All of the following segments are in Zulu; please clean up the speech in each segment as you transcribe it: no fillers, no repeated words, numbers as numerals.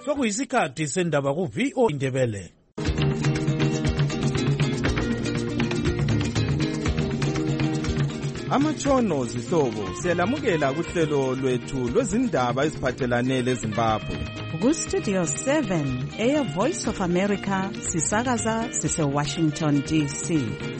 Sokuyisikhathi sendaba ku-VOA Indebele. Amatshono zihlobo siyalamukela kuhlelo lwethu lwezindaba eziphathelane leZimbabwe. Ku-Studio 7 Air Voice of America sisakaza sise-Washington DC.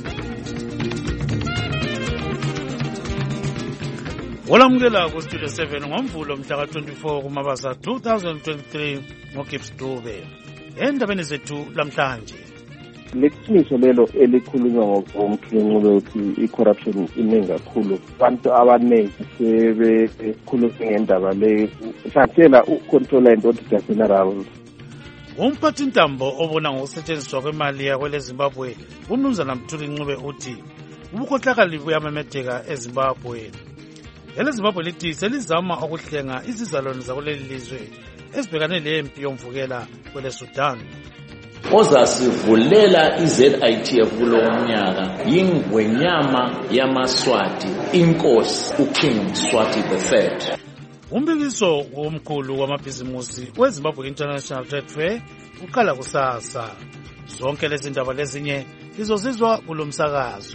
Olamukela ku-Studio 7 ngoMvulo mhla ka-24 kuMabasa 2023 ngoGibbs Dube. Endabeni zethu lamhlanje. Leqiniso lelo elikhulunywa ngomthunqube ukuthi i-corruption iningi kakhulu. Abantu abaningi sebekhuluma ngendaba le hlathela ucontroller and auditor general. Umphathintambo obona ngokusetshenziswa kwemali yakwele Zimbabwe uMnumzana Mthuli uthi ubukhohlakali buyamemetheka eZimbabwe. EleZimbabwe lithi selizama ukuhlenga izizalwane zakuleli lizwe ezibhekane lempi yomvukela kwele Sudan. Ozasivulela iZITF kulo mnyaka yingwenyama yamaswati inkosi uKing Mswati III. Umbikiso womkhulu wamabhizimusi weZimbabwe International Trade Fair uqala kusasa. Zonke lezi ndaba lezinye lizozizwa kulo msakazo.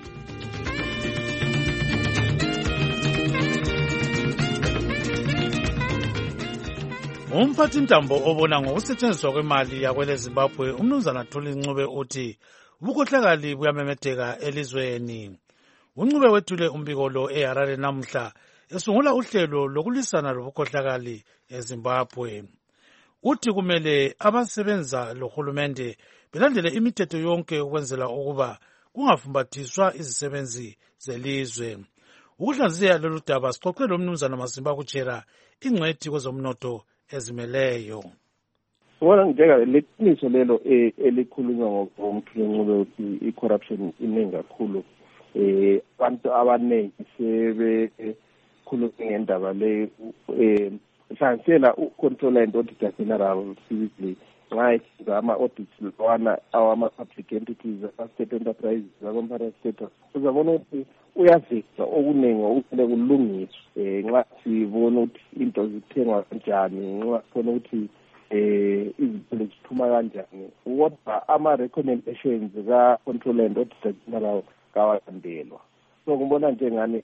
Umphathintambo obona ngokusetshenziswa kwemali yakwele Zimbabwe uMnumzana Mthuli uthi ubukhohlakali buyamemetheka elizweni. uNcube wethule umbiko lo eHarare namuhla esungula uhlelo lokulisana lobukhohlakali eZimbabwe. Uthi kumele abasebenza lohulumende belandele imithetho yonke ukwenzela ukuba kungafumbathiswa izisebenzi zelizwe. Ukuhlaziya lolu daba sixoxele uMnumzana Masimba Kuchera ingcwethi kwezomnotho ezimeleyo. Wona njeka leqiniso lelo elikhulunywa ngomthunqube ukuthi i-corruption iningi kakhulu. Abantu abaningi sebekhuluma ngendaba le hlathela ucontroller and auditor general physically nxa ama-audits lwana awama-public entities, state enterprises, ama-comparable status. Uzabona ukuthi uyazisa okuningi okufanele kulungiswe nxa sibona ukuthi into zithengwa kanjani, nxa sibona ukuthi izinto ziphuma kanjani. Kodwa ama-recommendations ka-controller and auditor general kawalandelwa. So ngibona njengani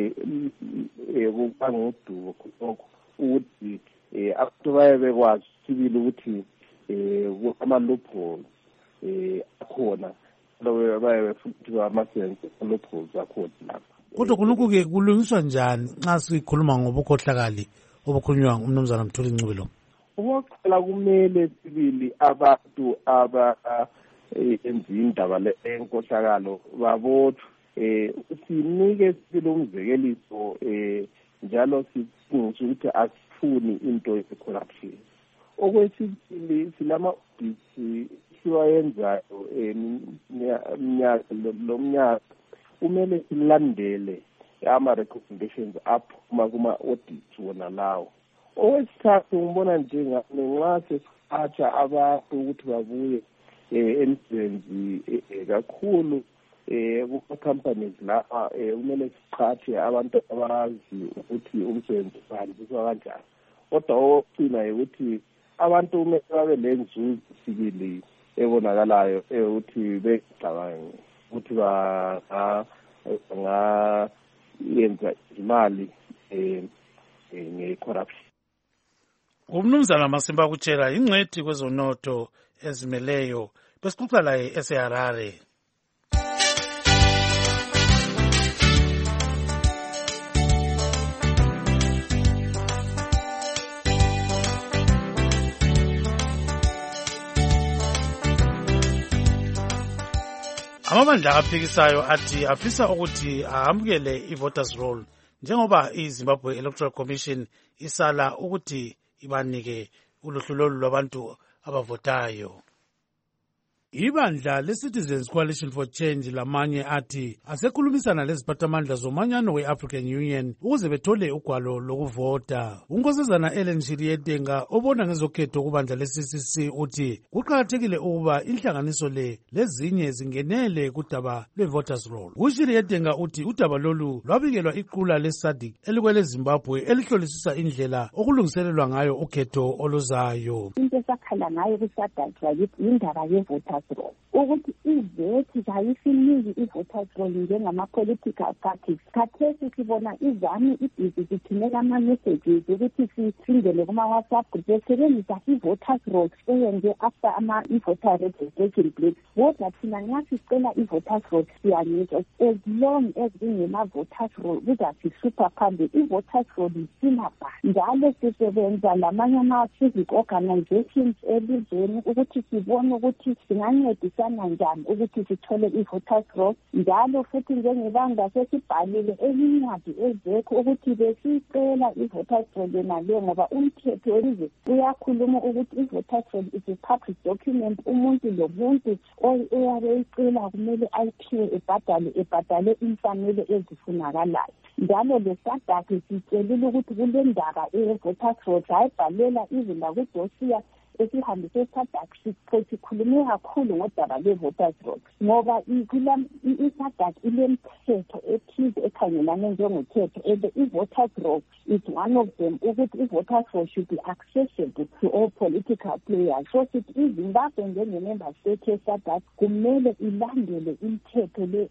kuba ngudubo lokho ukuthi abantu baye bekwazi sibili ukuthi ama-loopholes akhona lowo baye futhi amasense loopholes akhona lapha. Kodwa kulungu-ke kulungiswa njani nxa sikhuluma ngobukhohlakali obukhulunywa uMnumzana Mthuli lo? Okokuqala kumele sibili abantu enza indaba lenkohlakalo babotshwe, sinike sibili umzekeliso njalo sifungise ukuthi asifuni into ye-corruption. Okwesibili silama-audits siwayenzayo lo mnyaka kumele silandele ama-recommendations aphuma kuma-audits wona lawo. Okwesithathu ngibona njengani nxa sesiphatha abantu ukuthi babuye emsebenzi kakhulu kuma-companies lapha kumele siqhathe abantu abazi ukuthi umsebenzi uhanjiswa kanjani. Kodwa okugcina ukuthi abantu kumele babe lenzuzo sibili ebonakalayo ukuthi becabanga ukuthi bangayenza imali nge-corruption. uMnumzana Masimba Kuchera ingcwethi kwezonotho ezimeleyo besixoxa laye eseHarare. Amabandla aphikisayo athi afisa ukuthi ahamukele i-voters roll njengoba iZimbabwe Electoral Commission isala ukuthi ibanike uluhlu lolu lwabantu abavotayo. Ibandla le-Citizens Coalition for Change lamanye athi asekhulumisana leziphathamandla zomanyano we-African Union ukuze bethole ugwalo lokuvota. Unkosazana Ellen Shirietenga obona ngezokhetho kubandla le-CCC uthi kuqakathekile ukuba inhlanganiso lezinye zingenele kudaba lwe-voters roll. UShirietenga uthi udaba lolu lwabikelwa iqula le-SADC elikwele Zimbabwe elihlolisisa indlela okulungiselelwa ngayo ukhetho oluzayo. Into esakhala ngayo ku-SADC indaba ye-voters roll ukuthi ivethi zayisiniki i-voters roll njengama-political parties. Khathesi sibona izami ibhizi zithumela ama-messages ukuthi singene kuma-WhatsApp group besebenzisa i-voters roll eyenze after i-voter registration plate. Kodwa thina nxa sicela i-voters roll siyaniswa as long as ingena-voters roll kuzasisupha phambili. I-voters roll isinaba njalo sisebenza lamanye ama-civic organizations elizweni ukuthi sibone ukuthi singancedisana njani ukuthi sithole i-voters roll. Njalo futhi njengebanga sesibhalile elincwadi ezekho ukuthi besicela i-voters roll yenaleyo ngoba umthetho welizwe uyakhuluma ukuthi i-voters roll is a public document. Umuntu lomuntu oyabe eyicela kumele ayiphiwe ebhadale imfanelo ezifunakalayo. Njalo le-SADC sitshelile ukuthi kule ndaba ye-voters roll sayibhalela izila kudosiya esihambise i-SADC sikhulume kakhulu ngodaba lwe-voters roll ngoba i-SADC ilemthetho ethize ekhangelane njengokhetho and i-voters roll is one of them ukuthi i-voters roll should be accessible to all political players. So sithi iZimbabwe njenge-member state ye-SADC kumele ilandele imithetho le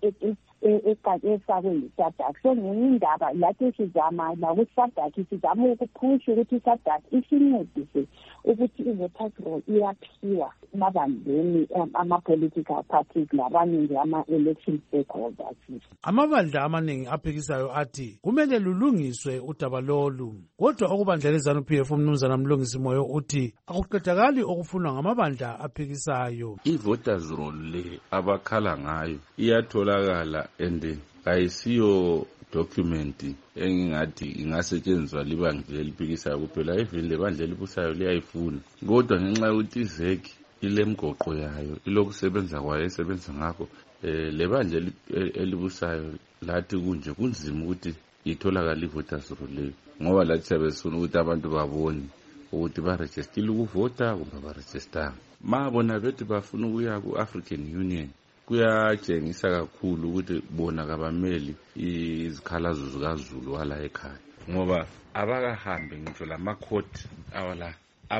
efakwe yi-SADC. So ngenye indaba lathi sizama la ku-SADC sizama ukuphusha ukuthi i-SADC isincedise ukuthi i-voters roll iyaphiwa emabandleni ama-political parties labanye nje ama-election stakeholders. Amabandla amaningi aphikisayo athi kumele lulungiswe udaba lolu. Kodwa okubandla leZANU-PF umnumzana Mlungisi Moyo uthi akuqedakali okufunwa ngamabandla aphikisayo. I-voters roll le abakhala ngayo iyatholakala and ayisiyo document engingathi ingasetshenziswa libandla eliphikisayo kuphela. Even lebandla elibusayo liyayifuna kodwa ngenxa yokuthi iZEC ilemgoqo yayo ilokusebenza kwayo esebenza ngakho lebandla elibusayo lathi kunje kunzima ukuthi itholakala i-voters roll leyo ngoba lathi sabesifuna ukuthi abantu babone ukuthi barejistile ukuvota kumbe barejistanga. Mabona bethi bafuna ukuya ku-African Union kuyatshengisa kakhulu ukuthi bona kabameli izikhalazo zikaZulu wala ekhaya ngoba abakahambe ngitsho lamakhoti awala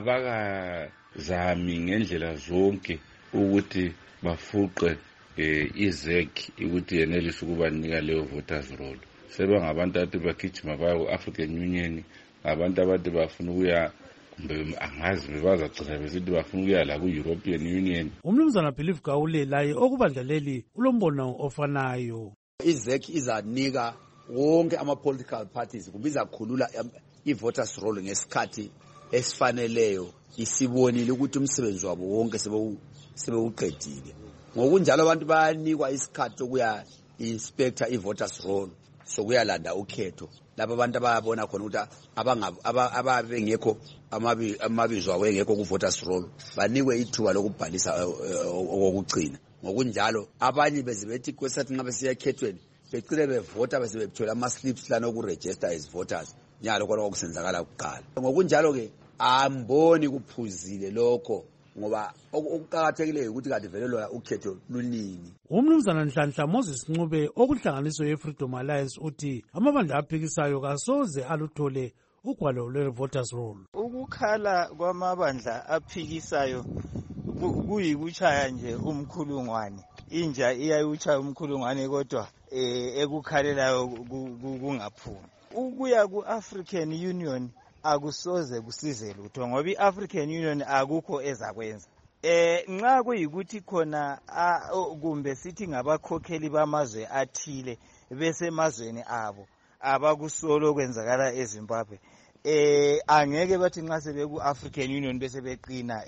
abakazami ngendlela zonke ukuthi bafuqe iZEC ukuthi yenelise ukubanika leyo voters roll. Sebangabantu athi bagijima baya ku-African Union, abantu abathi bafuna ukuya angazi bezagcina besithi bafuna ukuya la ku-European Union. Umnumzana Believe Gawule laye okubandla leli ulombono ofanayo. iZEC izanika wonke ama-political parties kubiza khulula i-voters roll ngesikhathi esifaneleyo isibonile ukuthi umsebenzi wabo wonke sebewuqedile. Ngokunjalo abantu bayanikwa isikhathi sokuya inspector i-voters roll sokuyalanda ukhetho lapho abantu abayabona khona ukuthi ababengekho amabizo abo engekho ku-voters roll banikwe ithuba lokubhalisa okokugcina. Ngokunjalo abanye bezibethi kwesathi nxa besiya ekhethweni becile bevota bese bethola ama-slips lana okuregister as voters nyalo khona okusenzakala kuqala. Ngokunjalo-ke amboni kuphuzile lokho ngoba okuqakathekileyo ukuthi kade velelwa ukhetho lunini. Umnumzana Nhlanhla Moses Ncube okuhlanganiso ye-Freedom Alliance uthi amabandla aphikisayo kasoze aluthole ugwalo lwe-voters roll. Ukukhala kwamabandla aphikisayo kuyikuchaya nje umkhulungwane. Inja iyayuchaya umkhulungwane kodwa ekukhalelayo kungaphumi. Ukuya ku-African Union akusoze kusize lutho ngoba i-African Union akukho ezakwenza. Nxa kuyikuthi khona kumbe sithi ngabakhokheli bamazwe athile bese emazweni abo abakusolo kwenzakala eZimbabwe angeke bathi nxa sebeku-African Union bese beqina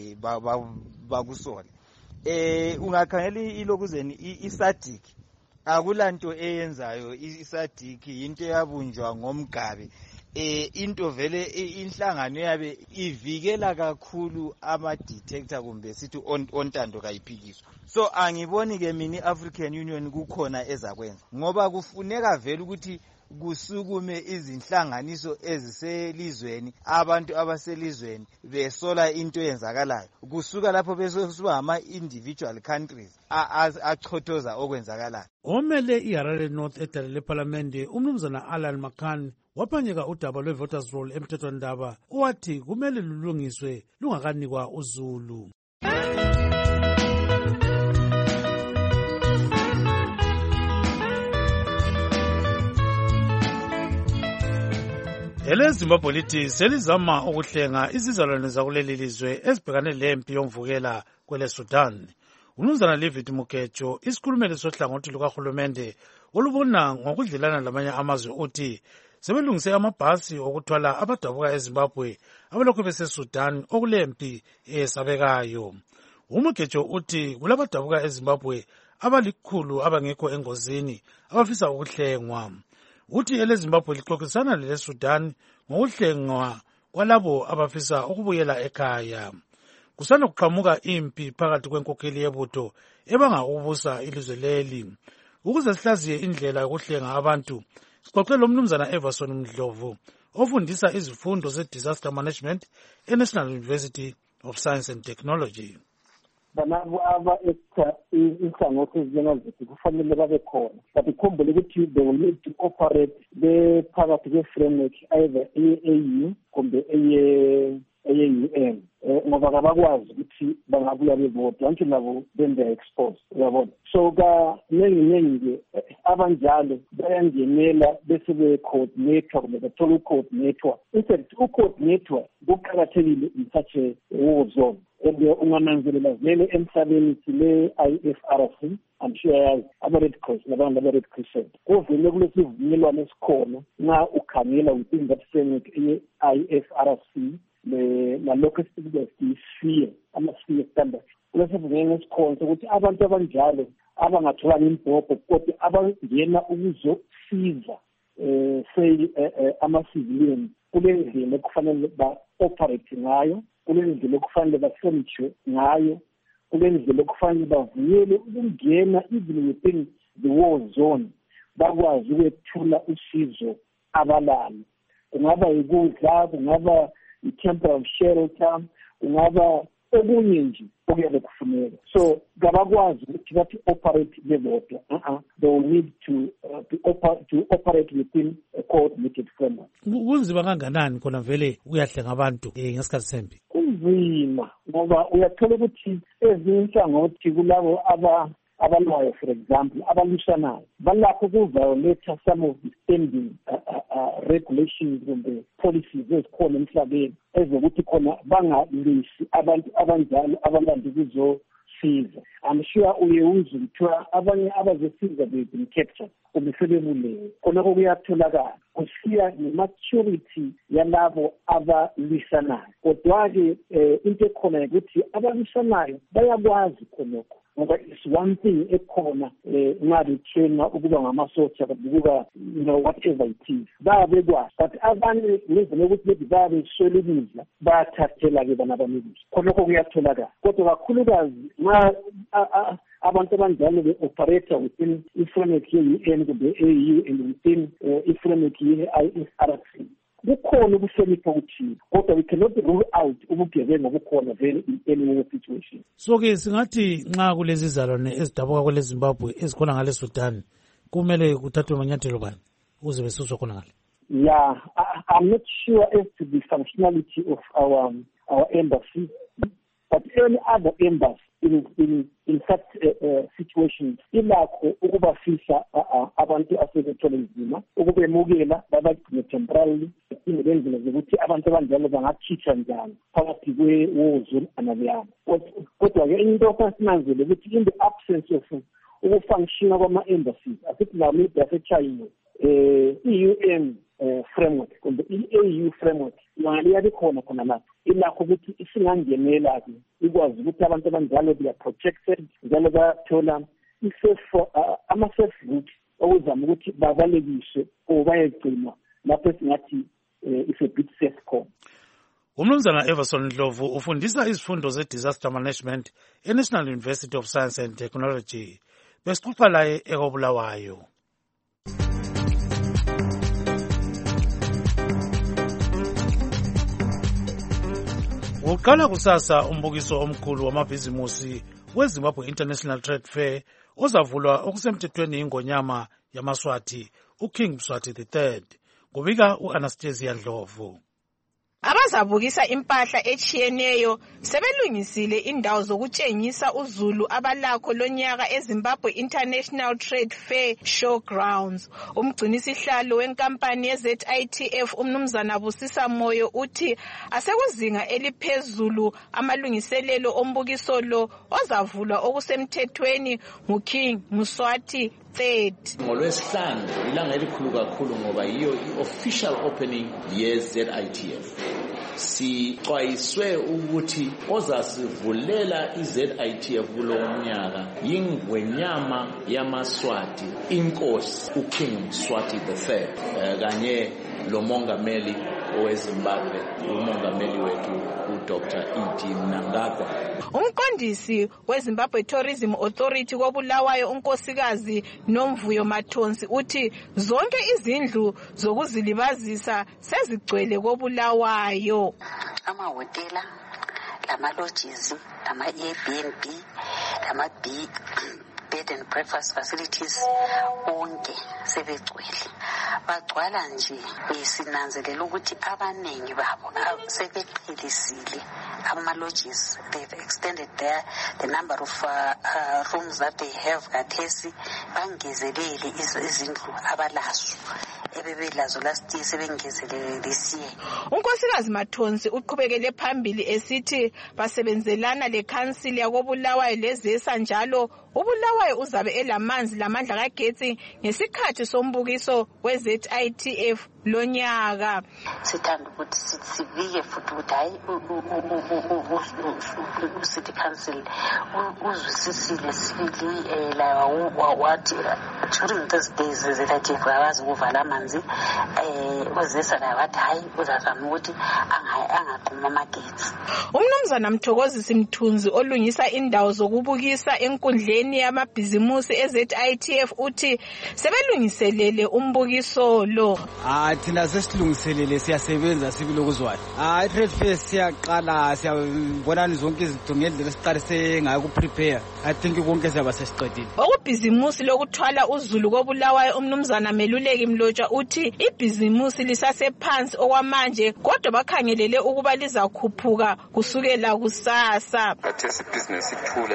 bakusole. Ungakhangela ilokuzeni i-SADC akulanto eyenzayo. I-SADC into yabunjwa ngomgabe into vele inhlangano yabe ivikela kakhulu ama-detector kumbe sithi ontando kayiphikiswa. So angiboni ke mina i-African Union kukhona ezakwenza ngoba kufuneka vele ukuthi kusukume izinhlanganiso eziselizweni, abantu abaselizweni besola into eyenzakalayo, kusuka lapho besosuba ama-individual countries achothoza okwenzakalayo. Omele iHarare North edale lephalamende umnumzana Alan Makan waphanyeka udaba lwe-voters roll emthethwandaba owathi kumele lulungiswe lungakanikwa uZulu. EleZimbabwe lithi selizama ukuhlenga izizalwane zakuleli lizwe ezibhekane lempi yomvukela kwele Sudan. Umnumzana David Mukecho, isikhulumeli sohlangothi lukahulumende olubona ngokudlelana lamanye amazwe, uthi sebelungise amabhasi okuthwala abadabuka eZimbabwe abalokhu beseSudan okulempi eyesabekayo. Umukecho uthi kulabadabuka eZimbabwe abalikhulu abangekho engozini abafisa ukuhlengwa. Uthi eleZimbabwe lixoxisana leleSudan ngokuhlengwa kwalabo abafisa ukubuyela ekhaya. Kusanda kuqhamuka impi phakathi kwenkokheli yebutho ebanga ukubusa ilizwe leli. Ukuze sihlaziye indlela yokuhlenga abantu, sixoxe lomnumzana Everson Mdlovu ofundisa izifundo ze-disaster management eNational University of Science and Technology. Banabo aba-extra inhlangothi ezinjengazethu kufanele babe khona, but ikhumbule ukuthi they will need to operate phakathi kwe-framework either eye-AU kumbe eye-UN, ngoba kabakwazi ukuthi bangabuya bevota onke nabo then they are exposed, uyabona. So kaningi abanjalo bayangenela bese be-coordinator kumbe bathola u-coordinator. In fact, u-coordinator kuqakathekile in such a war zone. Ungananzelela vele emhlabeni sile IFRC, I'm sure yazi ama-Red Cross nabantu aba-Red Crescent kuvele kulesivumelwano esikhona nxa ukhangela within that framework ye-IFRC nalokho esikuthi ama-sphere standards, kulesivumelwano esikhona sokuthi abantu abanjalo abangatholanga imbhobho kodwa abangena ukuzosiza ama-civilians kule ndlela ekufanele ba-operate ngayo, kule ndlela okufanele bahlonitshwe ngayo, kule ndlela okufanele bavuyele ukungena even within the war zone, bakwazi ukwethula usizo abalalo. Kungaba yikudla, kungaba i-temporary shelter, kungaba okunye nje okuyabe kufuneka. So kabakwazi ukuthi bathi operate bebodwa. They will need to operate within a coordinated framework. Kunzima kanganani khona vele uyahlenga abantu ngesikhathi sempi? Kunzima ngoba uyathola ukuthi ezinye inhlangothi kulabo abalwayo, for example, abalwisanayo balakho ukuviolate some of the standing regulations kumbe policies ezikhona emhlabeni ezokuthi khona bangalwisi abantu abanjalo abalanda ukuzosiza. I'm sure uye uzwe kuthiwa abanye abazosiza they've been captured kumbe sebebulewe. Khonako kuyatholakala kusiya nge-maturity yalabo abalwisanayo. Kodwa-ke into ekhona ukuthi abalwisanayo bayakwazi khonoko, ngoba it's one thing ekhona nxa bethena ukuba ngamasotsha ukuba whatever it is bayabekwazi, but abanye ngezimo ukuthi maybe bayabeswela ukudla bayathathela-ke bona abanikuzwa. Khonoko kuyatholakala kodwa kakhulukazi nxa abantu abanjalo be-operator within i-framework ye-UN kumbe AU and within i-framework ye-IFRC kukhona ukuhlonipha okuthile, kodwa we cannot rule out ubugebengu obukhona vele in any war situation. So-ke singathi nxa kulezi zalwane ezidabuka kwele Zimbabwe ezikhona ngale Sudan kumele kuthathwe amanyathelo bani ukuze besuswe khona ngale? Yeah, I'm not sure as to the functionality of our embassy, but any other embassy in such situations ilakho ukubafisa abantu asebethole nzima ukubemukela babagcine temporarily indlela zokuthi abantu abanjalo bangakhitshwa njani phakathi kwe-war zone anabeyabo. Kodwa-ke into esinanzele ukuthi in the absence of ukufunctiona kwama-embassies asithi nawo maybe aseChina i-UN framework kumbe i-AU framework liyabe khona khona lapho ilakho ukuthi isingangenela-ke ikwazi ukuthi abantu abanjalo they are protected njalo bathola ama-safe route okuzama ukuthi babalekiswe or bayegcinwa lapho esingathi is a bit sesco. Umnumzana Everson Ndlovu ufundisa izifundo ze-disaster management e-National University of Science and Technology. Besixoxa laye eKobulawayo. Uqala kusasa umbukiso omkhulu wamabhizimusi weZimbabwe International Trade Fair ozavulwa okusemthethweni ingonyama yamaswati uKing Mswati III. Kubika uAnastasia Ndlovu. Abazabukisa impahla echiyeneyo sebelungisile indawo zokutshengisa uzulu abalakho lonyaka eZimbabwe International Trade Fair Showgrounds. Umgcinisihlalo wenkampani yeZITF umnumzana Busisa Moyo uthi asekuzinga eliphezulu amalungiselelo ombukiso lo ozavulwa okusemthethweni nguKing Mswati III. NgoLwesihlanu ilanga elikhulu kakhulu ngoba yiyo i-official opening ye-ZITF. Sixwayiswe ukuthi ozasivulela i-ZITF kulo mnyaka yingwenyama yamaswati inkosi uKing Mswati III kanye lo mongameli oweZimbabwe umongameli wethu uDr. E.D. Mnangagwa. Umqondisi weZimbabwe Tourism Authority koBulawayo unkosikazi Nomvuyo Mathonsi uthi zonke izindlu zokuzilibazisa sezigcwele koBulawayo. Amahotela, lama-lodges, lama-Airbnb, bed and breakfast facilities onke sebegcwele. Bagcwala nje sinanzelela ukuthi abanengi babo sebeqhelisile ama-lodges. They've extended the number of rooms that they have kathesi bangezelele izindlu abalazo ebebelazo last year sebengezelele this year. Unkosikazi Mathonsi uqhubekele phambili esithi basebenzelana lekhansili yakoBulawayo lezesa njalo uBulawayo uzabe elamanzi lamandla kagetsi ngesikhathi sombukiso weZITF lonyaka. Sithanda ukuthi sibike futhi ukuthi hayi uCity Council uzwisisile sibili la wathi during those days zeZITF awazi ukuvala amanzi wezesa la wathi hayi uzazama ukuthi angaqhuma amagetsi. Umnumzana Mthokozisi Mthunzi olungisa indawo zokubukisa enkundleni yamabhizimusi eZITF uthi sebelungiselele umbukiso lo. Thina sesilungiselele siyasebenza sibilokuzwana. Trade fair siyaqala siyabonana zonke izinto ngendlela esiqalise ngayo ku-prepare. I think konke siyaba sesiqedile. Okubhizimusi lokuthwala uzulu koBulawayo umnumzana Meluleki Mlotshwa uthi ibhizimusi lisasephansi okwamanje kodwa bakhangelele ukuba lizakhuphuka kusukela kusasa. Kathesi business ithule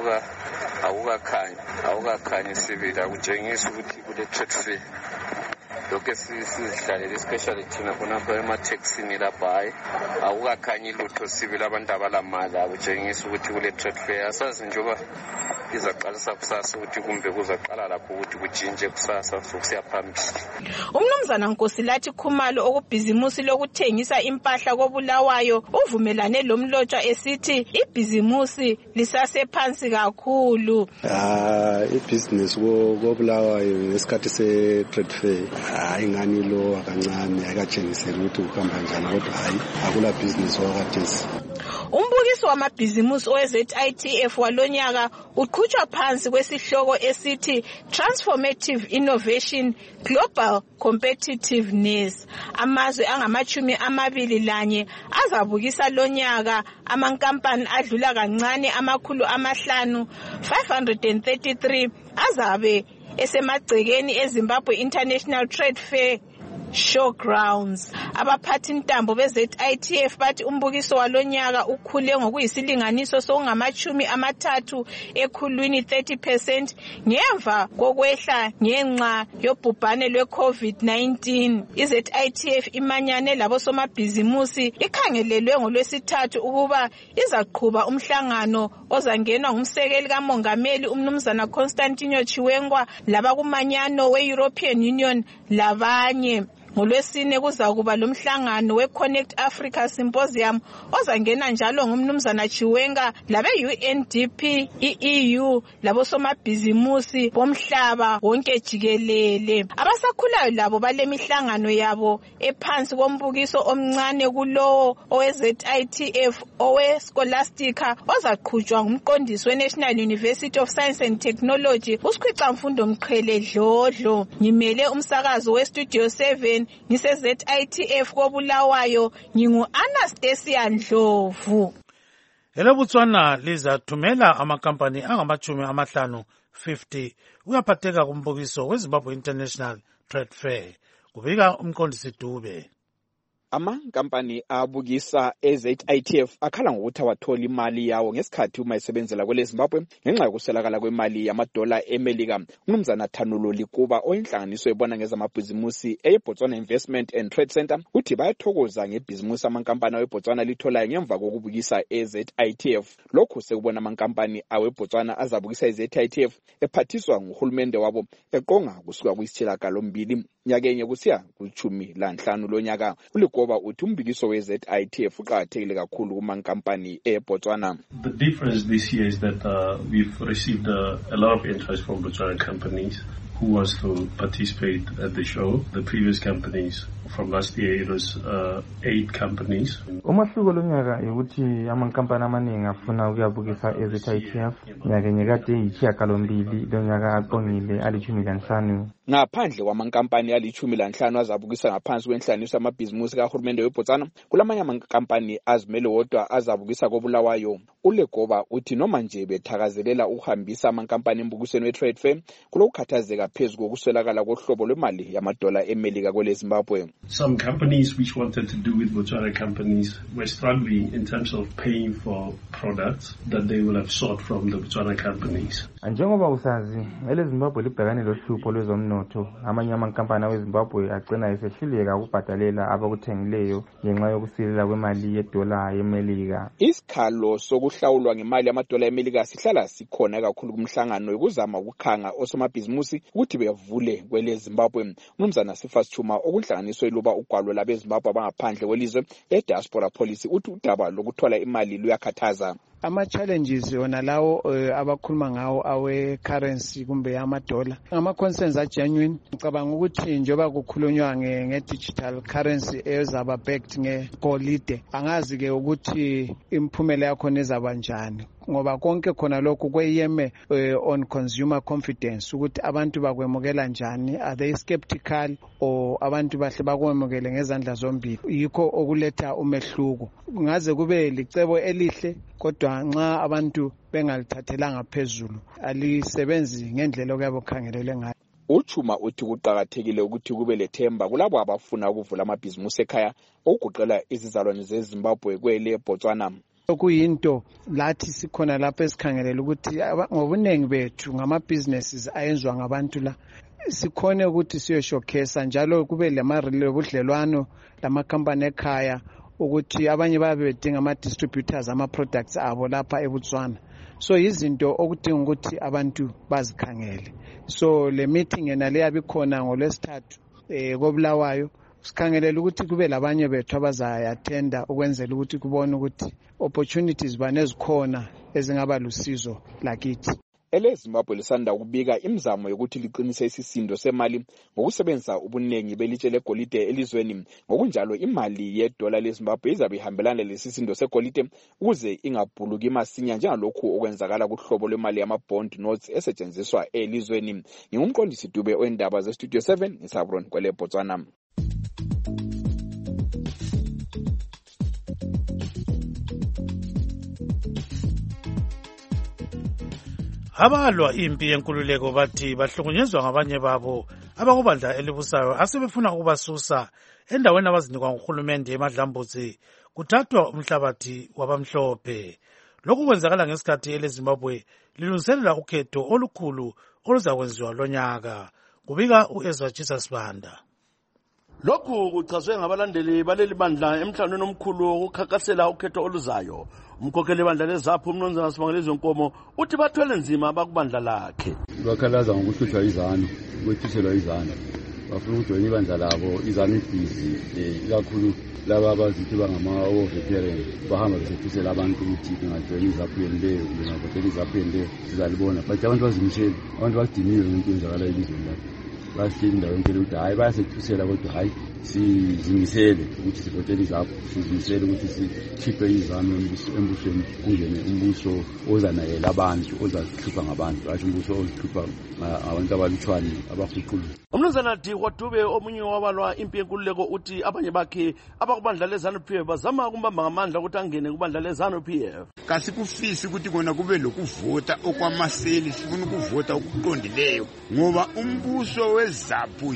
awukakhanyi sibili akutshengisa ukuthi kule trade fair lokho sizihlalele especially thina khonapha emathekisini lapha hayi awukakhanyi lutho sibili abantu abalamali akutshengisa ukuthi kule trade fair asazi njengoba izaqalisa kusasa ukuthi kumbe kuzaqala lapho ukuthi kujinje kusasa sokusiya phambili. Umnumzana Nkosilathi Khumalo okubhizimusi lokuthengisa impahla koBulawayo uvumelane lomlotshwa esithi ibhizimusi lisasephansi kakhulu. Ibusiness koBulawayo ngesikhathi se-trade fair ingani lo akancane akatshengisela ukuthi ukuhamba njani kodwa hayi akula business wakathesi. Umbukiso wamabhizimusi oweZITF walonyaka uqhutshwa phansi kwesihloko esithi Transformative Innovation Global Competitiveness. Amazwe angama-21 azabukisa lonyaka amankampani adlula kancane amakhulu 533 azabe esemagcekeni eZimbabwe International Trade Fair Showgrounds. Abaphathi ntambo beZITF bathi umbukiso walonyaka ukhule ngokuyisilinganiso sokungama-30 ekhulwini 30% ngemva kokwehla ngenxa yobhubhane lwe-COVID-19. iZITF imanyane labosomabhizimusi ikhangelelwe ngoLwesithathu ukuba izaqhuba umhlangano ozangenwa ngumsekeli kamongameli umnumzana Constantino Chiwenga labakumanyano we-European Union labanye. ngoLwesine kuzakuba lomhlangano weConnect Africa Symposium ozangena njalo ngumnumzana Chiwenga labe-UNDP, i-EU labosomabhizimusi bomhlaba wonke jikelele. Abasakhulayo labo balemihlangano yabo ephansi kombukiso omncane kulowo owe-ZITF owe-Scholastica ozaqhutshwa ngumqondisi we-National University of Science and Technology uSikhwicamfundo Mqhele Dlodlo. Ngimele umsakazo we-Studio 7 ngise-ZITF koBulawayo, ngingu-Anastasia Ndlovu. ELoBotswana lizathumela amakampani angama-50 uyaphatheka kumbukiso weZimbabwe International Trade Fair, kubika umqondisi Dube. Amankampani abukisa eZITF akhala ngokuthi awathola imali yawo ngesikhathi uma esebenzela kwele Zimbabwe ngenxa yokuswelakala kwemali yamadola eMelika. Umnumzana Thanulo Likuba oyinhlanganiso ebona ngezamabhizimusi eBotswana Investment and Trade Center uthi bayathokoza ngebhizimusi amankampani aweBotswana litholayo ngemva kokubukisa eZITF. Lokhu sekubona amankampani aweBotswana azabukisa eZITF ephathiswa nguhulumende wabo eqonga kusuka kuyisitshiyagalombili nyakenye kusiya ku-15 lonyaka. Ulikoba uthi umbikiso we-ZITF uqakathekile kakhulu kumankampani eBotswana. The difference this year is that we've received a lot of interest from Botswana companies who wants to participate at the show. The previous companies from last year, it was 8 companies. Umahluko lonyaka ukuthi amankampani amaningi afuna ukuyabukisa eZITF nyakenye kade yisishiyagalombili lonyaka aqongile ali-15. Ngaphandle kwamankampani ali-15 azabukisa ngaphansi kwenhlanganiso yamabhizimusi kahulumende weBotswana, kulamanye amankampani azimele wodwa azabukisa koBulawayo. Ulegoba uthi noma nje bethakazelela ukuhambisa amankampani embukisweni we-Trade Fair kulokukhathazeka phezu kokuswelakala kohlobo lwemali yamadola eMelika kwele Zimbabwe. Some companies which wanted to do with Botswana companies were struggling in terms of paying for products that they will have sought from the Botswana companies. Njengoba usazi ele Zimbabwe libhekane lohlupho lwezomnotho, amanye amankampani aweZimbabwe agcina esehluleka ukubhadalela abakuthengileyo ngenxa yokusilela kwemali yedola yeMelika. Isikhalo sokuhlawulwa ngemali yamadola eMelika sihlala sikhona kakhulu kumhlangano yokuzama ukukhanga osomabhizimusi ukuthi bevule kwele Zimbabwe. Umnumzana Sifas Chuma okunhlanganiso eluba ugwalo labeZimbabwe abangaphandle kwelizwe eDiaspora Policy uthi udaba lokuthola imali luyakhathaza. Ama-challenges yona lawo abakhuluma ngawo awe-currency kumbe amadola ngama-concerns agenuine. Ngicabanga ukuthi njengoba kukhulunywa nge-digital currency ezaba backed ngegolide, angazi-ke ukuthi imiphumela yakhona ezaba njani, ngoba konke khona lokhu kweyeme on consumer confidence ukuthi abantu bakwemukela njani, are they skeptical or abantu bahle bakwemukele ngezandla zombili. Yikho okuletha umehluko. Ngaze kube licebo elihle kodwa nxa abantu bengalithathelanga phezulu alisebenzi ngendlela okuyabe kukhangelele ngayo. Uchuma uthi kuqakathekile ukuthi kube lethemba kulabo abafuna ukuvula amabhizimusi ekhaya okugoqela izizalwane zeZimbabwe kwele Botswana. Kuyinto lathi sikhona lapha esikhangelela ukuthi ngobuningi bethu ngama-businesses ayenzwa ngabantu la sikhone ukuthi siyoshowcase njalo kube budlelwano lamakhampani ekhaya ukuthi abanye babe bedinga ama-distributors ama-products abo lapha eBotswana. So izinto okudinga ukuthi abantu bazikhangele. So le meeting yena leyabe khona ngoLwesithathu koBulawayo, sikhangelela ukuthi kube labanye bethu abazayathenda ukwenzela ukuthi kubone ukuthi opportunities banezikhona ezingaba lusizo lakithi. EleZimbabwe lisanda kubika imizamo yokuthi liqinise isisindo semali ngokusebenzisa ubunengi belitshe legolide elizweni. Ngokunjalo imali yedola leZimbabwe izabe ihambelana lesisindo segolide ukuze ingabhuluki masinya njengalokhu okwenzakala kuhlobo lwemali yama-bond notes esetshenziswa elizweni. Ngingumqondisi Dube oendaba zeStudio 7 eSabron kwele Botswana. Abalwa impi yenkululeko bathi bahlukunyezwa ngabanye babo abakubandla elibusayo asebefuna ukubasusa endaweni abazinikwa nguhulumende eMadlambuzi kuthathwa umhlabathi wabamhlophe. Lokhu kwenzakala ngesikhathi eleZimbabwe lilungiselela ukhetho olukhulu oluzakwenziwa lonyaka. Kubika uEzra Jesus Banda. Lokhu kuchazwe ngabalandeli baleli bandla emhlanganweni omkhulu wokukhankasela ukhetho oluzayo. Umkhokheli bandla leZAPHU uMnumzana Sibangelizwe Nkomo uthi bathwele nzima bakubandla lakhe. Bakhalaza ngokuhluthwa izana, ukwethiselwa izana. bafuna ukujoyina ibandla labo izamibhizi ikakhulu laba abazithi bangama-overparent bahamba besethusela abantu ukuthi bengajoyina izaphuyeni leyo bengavotela izaphuyeni leyo sizalibona but abantu bazimisele abantu badiniwe ngento enzakalayo elizweni lapho bahleli indawo yonke ukuthi hhayi bayasethusela kodwa hhayi sizimisele ukuthi sivotele izapho sizimisele ukuthi sikhiphe izami embusweni kungene umbuso ozanakela abantu ozazihlupha ngabantu hatshi umbuso ozihlupha abantu abalutshwane abahuqulu. Umnumzana Dikwa Dube omunye wabalwa impi yenkululeko uthi abanye bakhe abakubandla leZANU-PF bazama ukumbamba ngamandla ukuthi angene kubandla leZANU-PF. Kasikufisi ukuthi kona kube lokuvota okwamaseli, sifuna ukuvota okuqondileyo ngoba umbuso weZAPU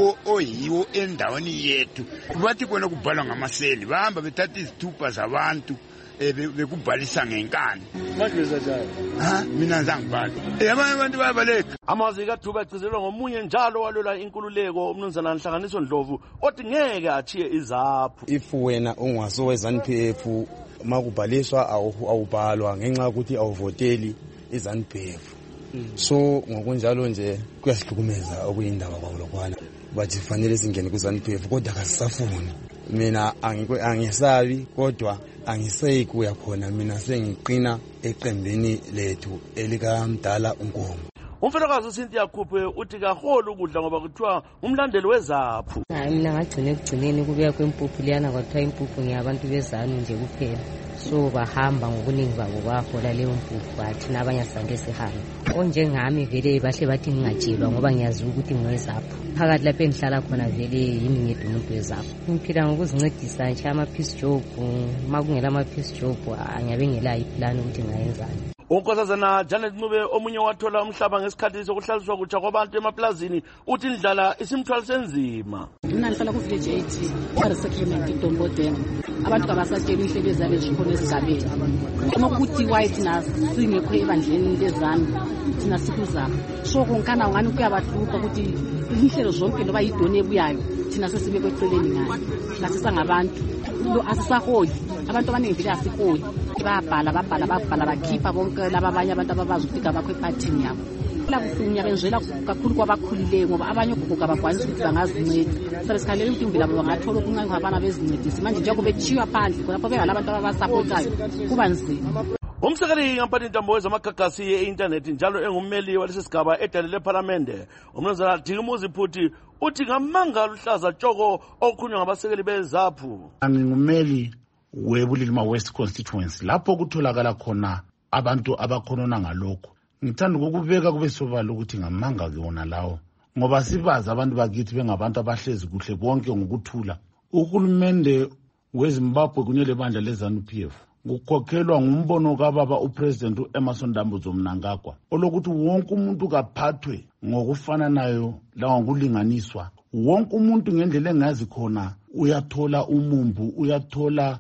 yiwo endaweni yethu. Bathi kona kubhalwa ngamaseli bahamba bethatha izithupha zabantu bekubhalisa ngenkani. Manje njalo mina ngizangibhala abanye abantu bayabaleka. Amazwi kaDube agcizelwa ngomunye njalo walwela inkululeko umnumzana Nhlanganiso Ndlovu othi ngeke achiye iZAPU. If wena ungasowe ZANU-PF makubhaliswa awubhalwa ngenxa yokuthi awuvoteli iZANU-PF. So ngokunjalo nje kuyasihlukumeza okuyindaba kwabulokwana bathi fanele singene kuZANU-PF kodwa kasisafuni. Mina angisabi kodwa angiseki kuya khona, mina sengiqina eqembini lethu elikamdala uNkomo. Umfelokazi uCynthia Khuphe uthi kaholo ukudla ngoba kuthiwa umlandeli weZAPU. Mina ngagcina ekugcineni kubuya kwempuphu liyana kwathiwa impuphu ngiyabantu beZANU nje kuphela. So bahamba ngokuningi babo bahola leyo mpuphu bathi nabanye asande sihambe. Onjengami vele bahle bathi ngingatshelwa ngoba ngiyazi ukuthi ngiweZAPU. Phakathi lapho engihlala khona vele yimi ngedwa umuntu weZAPU. Ngiphila ngokuzincedisa nje ama-peace job, makungela ama-peace job angiyabe ngelayo iplan ukuthi ngayenzani. Unkosazana Janet Ncube omunye wathola umhlaba ngesikhathi sokuhlaliswa kutsha kwabantu emaplazini uthi indlala isimthwalise enzima. Mina ngihlala ku village 8 resettlement iDombodemo. Abantu kabasatshela inhlebe zabo ezikhona esigabeni. Uma kuthi white na singekho ebandleni leZANU thina sikuzapha. So konkana ngani kuyabahlupha ukuthi inhlelo zonke loba idone ebuyayo thina sesibe kweceleni ngani. Lasisa ngabantu lo asisaholi. Abantu abaningi vile asiholi. Babhala bakhipha bonke laba abanye abantu ababazi ukuthi abakho epartini yabo. La kufunya benzela kakhulu kwabakhulileyo ngoba abanye ugugu abakwanisi ukuthi bangazinceda. Sabe sikhalela ukuthi imvila bangathola okuncane kwabana bezincedisa. Manje njengoba bethiwa phandle lapho bengalabantu ababasupportayo kuba nzima. Umsekeli ngampani intambo wezamagagasi ye-internet njalo engummeli walesi sigaba edale lePhalamende umnumzana Dikumuzi Phuthi uthi ngamanga luhlaza tshoko okukhulunywa ngabasekeli beZAPU. Ngingumeli weBulilima West constituency lapho kutholakala khona abantu abakhonona ngalokho. Ngithanda ukubeka kube sobala ukuthi ngamanga kuyona lawo ngoba sibaza abantu bakithi bengabantu abahlezi kuhle bonke ngokuthula. Uhulumende weZimbabwe kunye lebandla leZANU-PF kukhokhelwa ngumbono kababa uPresident uEmmerson Dambudzo Mnangagwa olokuthi wonke umuntu kaphathwe ngokufananayo la ngokulinganiswa. Wonke umuntu ngendlela engazi khona uyathola umumbu, uyathola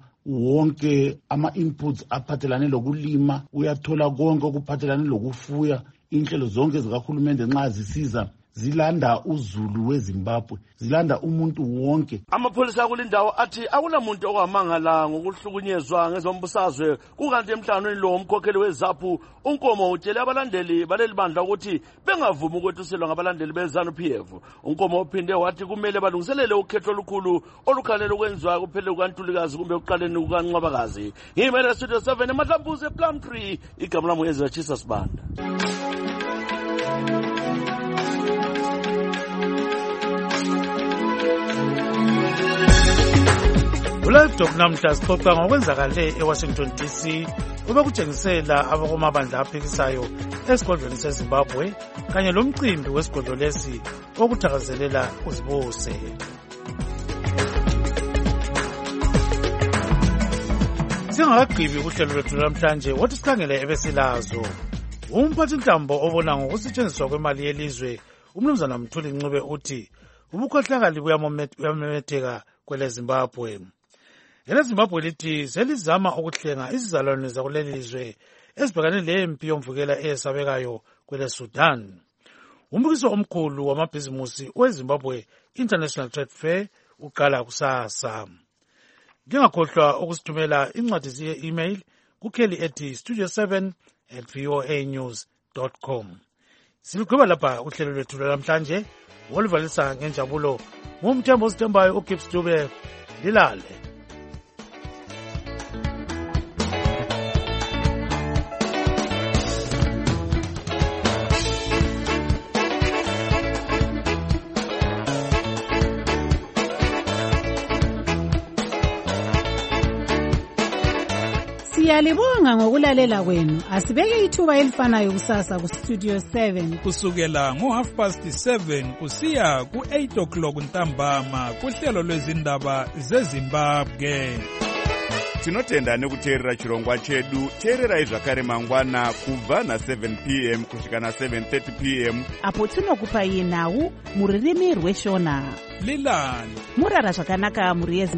wonke ama-inputs aphathelane lokulima, uyathola konke okuphathelane lokufuya. Inhlelo zonke zikahulumende nxa zisiza zilanda uzulu weZimbabwe, zilanda umuntu wonke. Amapholisa akulindawo athi akulamuntu okwamangala ngokuhlukunyezwa ngezombusazwe kukanti emhlanganweni lo umkhokheli weZAPU uNkomo utshele abalandeli baleli bandla ukuthi bengavumi ukwethuselwa ngabalandeli beZANU-PF. uNkomo uphinde wathi kumele balungiselele ukhetho olukhulu olukhalele ukwenziwa kuphele kukaNtulikazi kumbe ukuqaleni kukaNcwabakazi. Ngimele Studio 7 eMadlambuze Plumtree, igama lami Ezra Chisa Sibanda. Live Talk namhla sixoxa ngokwenzakale eWashington DC obekutshengisela abakomabandla aphikisayo esigodlweni seZimbabwe kanye lomcimbi wesigodlo lesi okuthakazelela uzibuse. Singakagqibi uhlelo lwethu namhlanje wothi sikhangele ebesilazo. Umphathintambo obona ngokusetshenziswa kwemali yelizwe umnumzana Mthuli Ncube uthi ubukhohlakali buyamemetheka kweleZimbabwe. EleZimbabwe lithi selizama ukuhlenga izizalwane zakuleli lizwe ezibhekane lempi yomvukela eyesabekayo kweleSudan. Umbukiso omkhulu wamabhizimusi weZimbabwe International Trade Fair uqala kusasa. Ngingakhohlwa ukusithumela incwadi ye-email kukheli ethi studio7@voanews.com. Silugqiba lapha uhlelo lwethu namhlanje. Ngolivalisa ngenjabulo ngumthembo osithembayo uGibbs Dube. Dilale. Siyalibonga ngokulalela kwenu. Asibeke ithuba elifanayo kusasa ku Studio 7 kusukela ngo7:30 kusiya ku8 o'clock ntambama kuhlelo lwezindaba zeZimbabwe. Tinotenda nekuteerera chirongwa chedu. Teererai zvakare mangwana kubva na7 p.m. kusvika na7:30 p.m. apo tinokupai nhau muririmi rweshona. Lilani murara zvakanaka muri